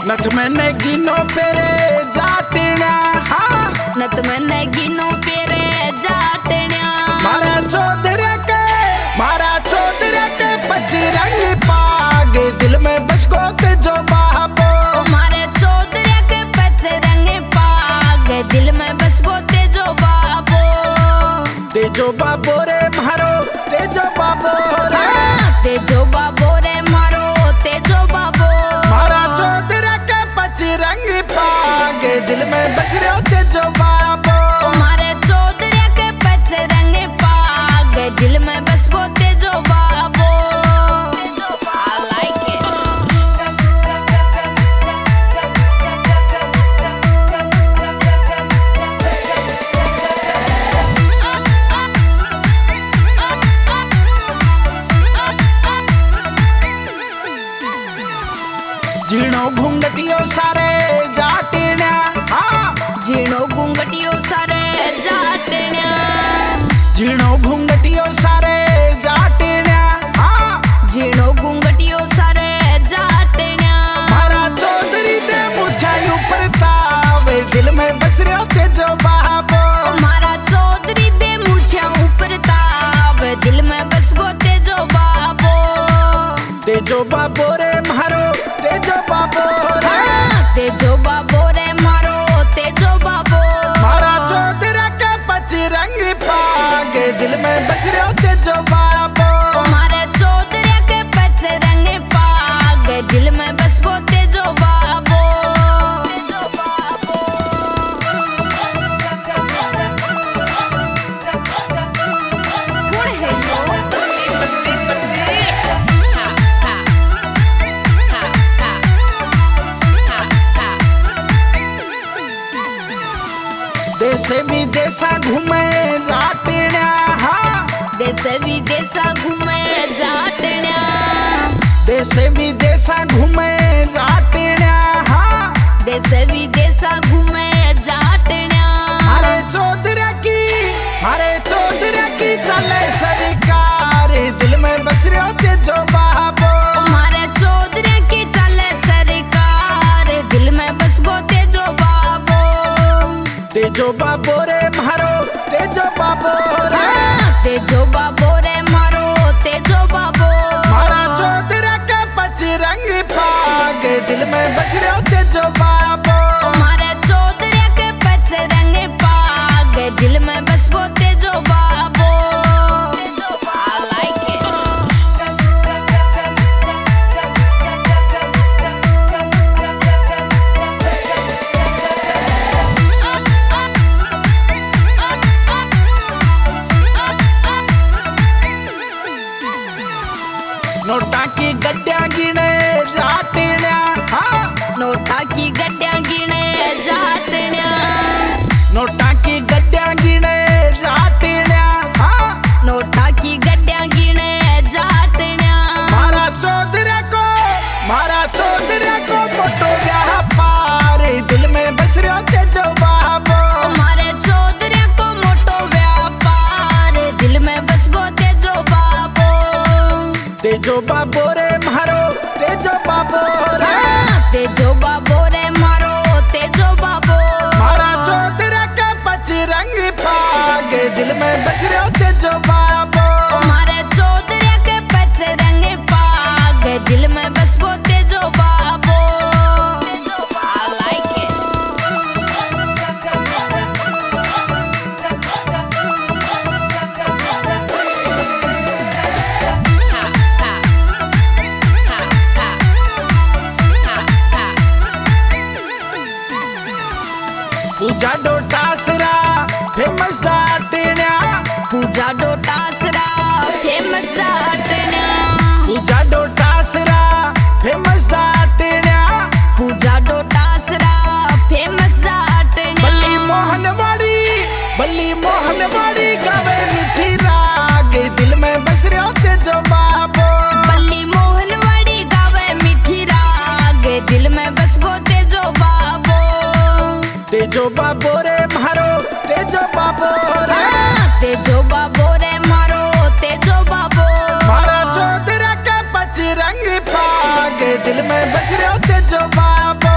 नथ मैंने गिनो पेरे जाटण्या नथ मैंने गिनो पेरे जाटण्या मारा चौधरी के बजरंगी पाग दिल में बस गो तेजो बाबो मारे चौधरी के बजरंगी पाग दिल में बस गो तेजो बाबो रे मारो तेजो बाबो रे तेजो बाबो रे मारो तेजो बाबो मारा चौधरी के बजरंगी पाग दिल में बस रो तेजो बाबो मारे चौधरी के बजरंगी पाग दिल में बस गो तेजो बाबो जीणो घूंघटियो सारे जाटण्या जीणो घूंघटियो सारे जाटण्या जीणो घूंघटियो सारे जाटण्या जीणो घूंघटियो सारे जाटण्या मारा चौधरी दे मुछाई ऊपर तावे दिल में बस रहो तेजो बाबो मारा चौधरी दे मुछा ऊपर तावे दिल में बस गो तेजो बाबो रे मारो तेजो बाबो रे तेजो बाबो रे मारो तेजो बाबो मारा चौधरी के बजरंगी पाग दिल में बस रहो तेजो बाबो मारे चौधरी के बजरंगी पाग दिल में बस गो तेजो बाबो देश विदेशा घूमे जाटण्या देश विदेशा घूमे जाटण्या देश विदेशा घूमे जाटण्या देश विदेशा घूमे जाटण्या मारे चौधरी की चले सरकार दिल में बस रहो तेजो बाबो मारे चौधरी की चले सरकार दिल में बस गो तेजो बाबो रे मारो तेजो बाबो रे तेजो बाबो रे मारो तेजो बाबो मारा चौधरी के बजरंगी पाग दिल में बस रहो तेजो बाबो मारे चौधरी के बजरंगी पाग दिल में बस गो तेजो बाबो नोटा की गड्डियां गिने जाटण्या नोटा की गड्डियां गिने जाटण्या नोटा की गड्डियां गिने जाटण्या नोटा की गड्डियां गिने जाटण्या मारा चौधरी को मोटो व्यापार दिल में बस रहो तेजो बाबो मारे चौधरी को मोटो व्यापार दिल में बस गो तेजो बाबो रे मारो तेजो बाबो रे तेजो बाबो रे मारो तेजो बाबो मारा चौधरी के बजरंगी पाग दिल में बस रहो तेजो बाबो मारे चौधरी के बजरंगी पाग दिल में बस गो तेजो बाबो मारा चौधरी को मोटो व्यापार दिल में बस रहो तेजो बाबो मारे चौधरी को मोटो व्यापार दिल में बस गो तेजो बाबो मारा चौधरी के बजरंगी पाग दिल में बस रहो तेजो बाबो मारे चौधरी के बजरंगी पाग दिल में बस गो तेजो बाबो पूजा डोटासरा फेमस जाटण्या पूजा डोटासरा फेमस जाटण्या पूजा डोटासरा फेमस जाटण्या पूजा डोटासरा फेमस जाटण्या बल्ली मोहनवाड़ी गावे मिठी राग दिल में बस रहो तेजो बाबो बल्ली मोहनवाड़ी गावे मिठी राग दिल में बस गो तेजो बाबो रे मारो तेजो बाबो रे तेजो बाबो रे मारो तेजो बाबो मारा चौधरी के बजरंगी पाग दिल में बस रहो तेजो बाबो